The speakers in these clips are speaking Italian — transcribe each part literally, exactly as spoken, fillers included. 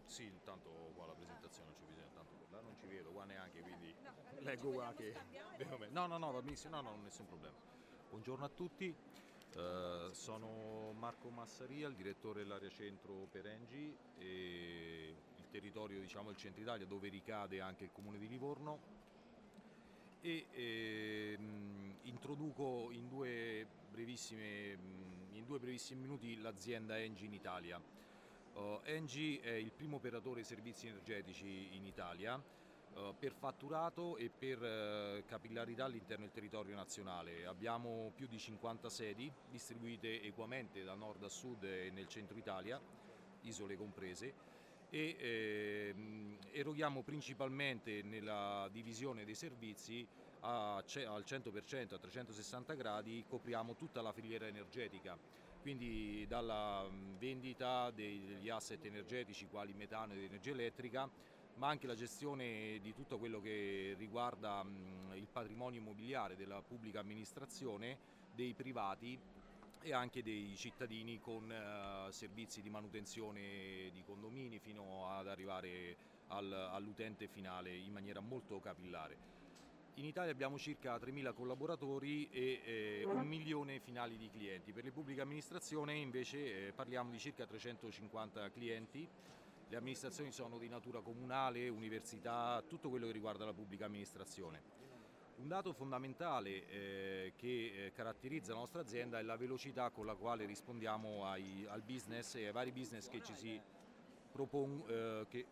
Sì, intanto qua la presentazione non c'è bisogno, tanto là non ci vedo, qua neanche, quindi No, vabbè, ci leggo qua vogliamo che... scambiare? No, no, no, va benissimo, no, no, nessun problema. Buongiorno a tutti, eh, sono Marco Massaria, il direttore dell'area centro per Engi e il territorio, diciamo, il centro Italia, dove ricade anche il comune di Livorno. E ehm, introduco in due brevissime, in due brevissimi minuti l'azienda Engi in Italia. Uh, Engi è il primo operatore di servizi energetici in Italia uh, per fatturato e per uh, capillarità all'interno del territorio nazionale. Abbiamo più di cinquanta sedi distribuite equamente da nord a sud e nel centro Italia, isole comprese, e ehm, eroghiamo principalmente nella divisione dei servizi a, al cento per cento, a trecentosessanta gradi, copriamo tutta la filiera energetica, quindi dalla vendita degli asset energetici quali metano ed energia elettrica, ma anche la gestione di tutto quello che riguarda il patrimonio immobiliare della pubblica amministrazione, dei privati e anche dei cittadini con uh, servizi di manutenzione di condomini fino ad arrivare al, all'utente finale in maniera molto capillare. In Italia abbiamo circa tremila collaboratori e eh, un milione finali di clienti. Per le pubbliche amministrazioni invece eh, parliamo di circa trecentocinquanta clienti. Le amministrazioni sono di natura comunale, università, tutto quello che riguarda la pubblica amministrazione. Un dato fondamentale eh, che eh, caratterizza la nostra azienda è la velocità con la quale rispondiamo ai, al business e ai vari business che ci si propon, eh, che,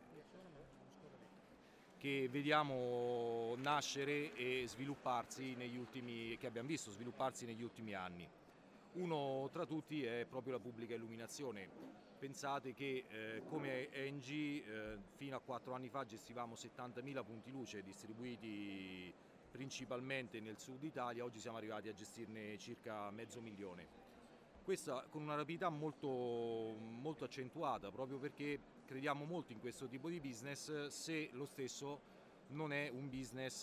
che vediamo nascere e svilupparsi negli ultimi, che abbiamo visto svilupparsi negli ultimi anni. Uno tra tutti è proprio la pubblica illuminazione. Pensate che eh, come Engi eh, fino a quattro anni fa gestivamo settantamila punti luce distribuiti principalmente nel sud Italia, oggi siamo arrivati a gestirne circa mezzo milione. Questa con una rapidità molto, molto accentuata, proprio perché crediamo molto in questo tipo di business, se lo stesso non è un business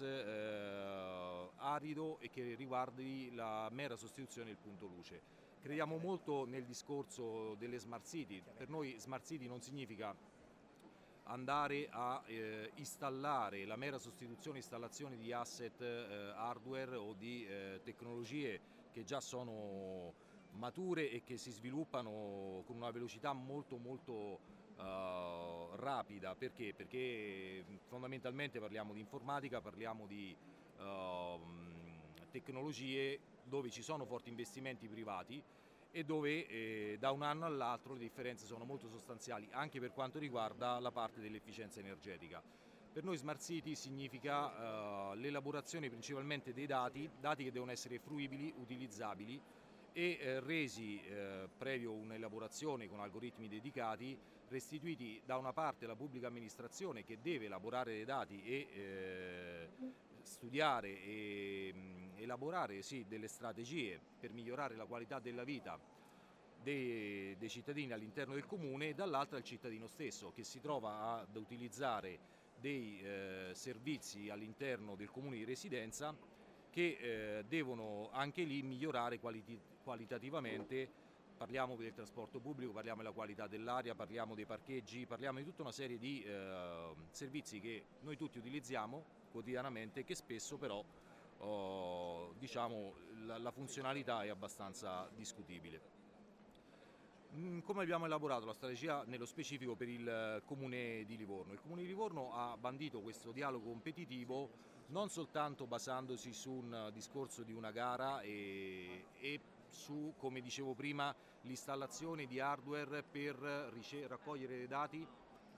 eh, arido e che riguardi la mera sostituzione del punto luce. Crediamo molto nel discorso delle smart city. Per noi smart city non significa andare a eh, installare la mera sostituzione e installazione di asset eh, hardware o di eh, tecnologie che già sono mature e che si sviluppano con una velocità molto molto uh, rapida. Perché? Perché fondamentalmente parliamo di informatica, parliamo di uh, tecnologie dove ci sono forti investimenti privati e dove eh, da un anno all'altro le differenze sono molto sostanziali anche per quanto riguarda la parte dell'efficienza energetica. Per noi Smart City significa uh, l'elaborazione principalmente dei dati, dati che devono essere fruibili, utilizzabili e eh, resi, eh, previo un'elaborazione con algoritmi dedicati, restituiti da una parte alla pubblica amministrazione che deve elaborare dei dati e eh, studiare e mh, elaborare sì, delle strategie per migliorare la qualità della vita dei, dei cittadini all'interno del comune, e dall'altra il cittadino stesso che si trova ad utilizzare dei eh, servizi all'interno del comune di residenza che eh, devono anche lì migliorare qualiti- qualitativamente. Parliamo del trasporto pubblico, parliamo della qualità dell'aria, parliamo dei parcheggi, parliamo di tutta una serie di eh, servizi che noi tutti utilizziamo quotidianamente, che spesso però oh, diciamo, la, la funzionalità è abbastanza discutibile. Come abbiamo elaborato la strategia nello specifico per il Comune di Livorno? Il Comune di Livorno ha bandito questo dialogo competitivo non soltanto basandosi su un discorso di una gara e, e su, come dicevo prima, l'installazione di hardware per raccogliere dei dati.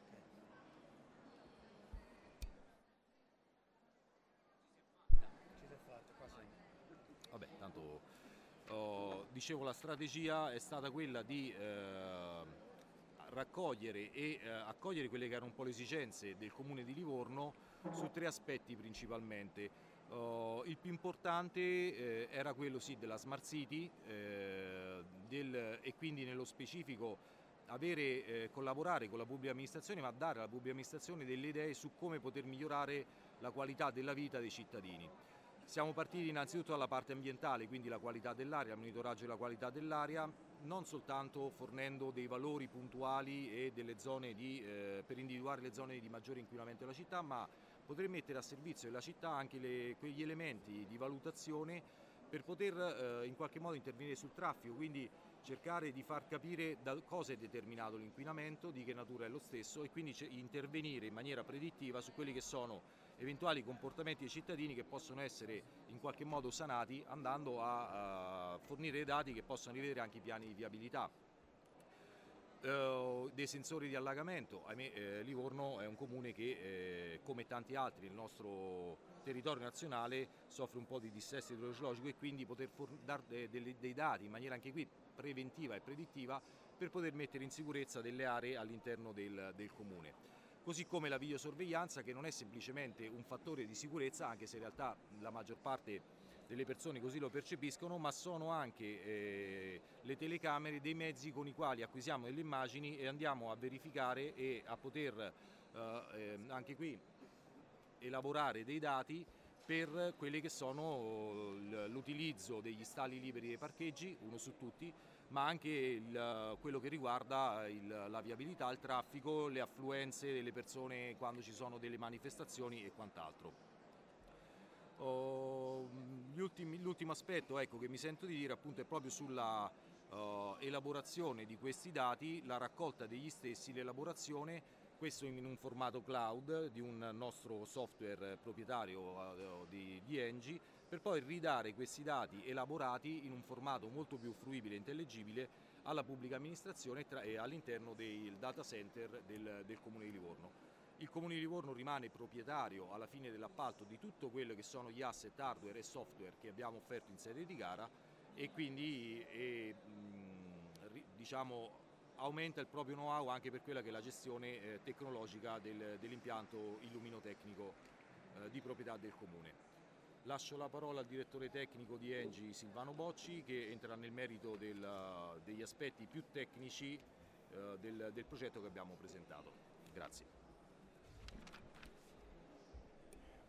Vabbè, tanto oh, dicevo, la strategia è stata quella di eh, raccogliere e eh, accogliere quelle che erano un po' le esigenze del comune di Livorno su tre aspetti principalmente. Uh, il più importante eh, era quello sì della Smart City eh, del, e quindi nello specifico avere, eh, collaborare con la pubblica amministrazione, ma dare alla pubblica amministrazione delle idee su come poter migliorare la qualità della vita dei cittadini. Siamo partiti innanzitutto dalla parte ambientale, quindi la qualità dell'aria, il monitoraggio della qualità dell'aria, non soltanto fornendo dei valori puntuali e delle zone di, eh, per individuare le zone di maggiore inquinamento della città, ma poter mettere a servizio della città anche le, quegli elementi di valutazione per poter eh, in qualche modo intervenire sul traffico, quindi cercare di far capire da cosa è determinato l'inquinamento, di che natura è lo stesso, e quindi intervenire in maniera predittiva su quelli che sono eventuali comportamenti dei cittadini che possono essere in qualche modo sanati andando a, a fornire dati che possono rivedere anche i piani di viabilità. Uh, dei sensori di allagamento. Ahimè, eh, Livorno è un comune che, eh, come tanti altri nel nostro territorio nazionale, soffre un po' di dissesto idrogeologico, e quindi poter dare dei dati in maniera anche qui preventiva e predittiva per poter mettere in sicurezza delle aree all'interno del, del comune. Così come la videosorveglianza, che non è semplicemente un fattore di sicurezza, anche se in realtà la maggior parte delle persone così lo percepiscono, ma sono anche eh, le telecamere dei mezzi con i quali acquisiamo delle immagini e andiamo a verificare e a poter eh, anche qui elaborare dei dati per quelli che sono l'utilizzo degli stalli liberi dei parcheggi, uno su tutti, ma anche il, quello che riguarda il, la viabilità, il traffico, le affluenze delle persone quando ci sono delle manifestazioni e quant'altro. Oh, l'ultimo aspetto, ecco, che mi sento di dire appunto è proprio sulla uh, elaborazione di questi dati, la raccolta degli stessi, l'elaborazione, questo in un formato cloud di un nostro software proprietario uh, di, di Engie, per poi ridare questi dati elaborati in un formato molto più fruibile e intellegibile alla pubblica amministrazione e all'interno del data center del, del Comune di Livorno. Il Comune di Livorno rimane proprietario alla fine dell'appalto di tutto quello che sono gli asset hardware e software che abbiamo offerto in sede di gara, e quindi e, mh, diciamo, aumenta il proprio know-how anche per quella che è la gestione eh, tecnologica del, dell'impianto illuminotecnico eh, di proprietà del Comune. Lascio la parola al direttore tecnico di Engie, Silvano Bocci, che entrerà nel merito del, degli aspetti più tecnici eh, del, del progetto che abbiamo presentato. Grazie.